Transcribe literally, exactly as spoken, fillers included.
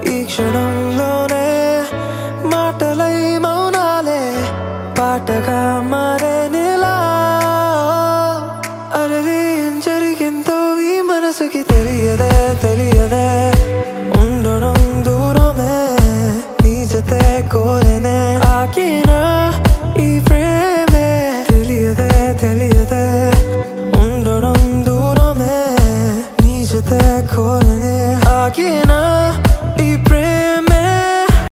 ఈ క్షణంలోనే మాటలై మౌనాలే పాటగా మారేనిలా. అరరే ఏం జరిగిందో ఈ మనసుకి తెలియదే తెలియదే ఉండడం దూరమే నీ జతే కోరే